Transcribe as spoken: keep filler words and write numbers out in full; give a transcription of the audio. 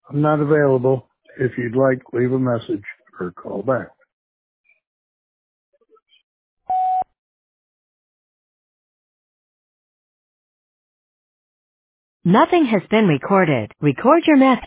I'm not available. If you'd like, leave a message or call back. Nothing has been recorded. Record your message.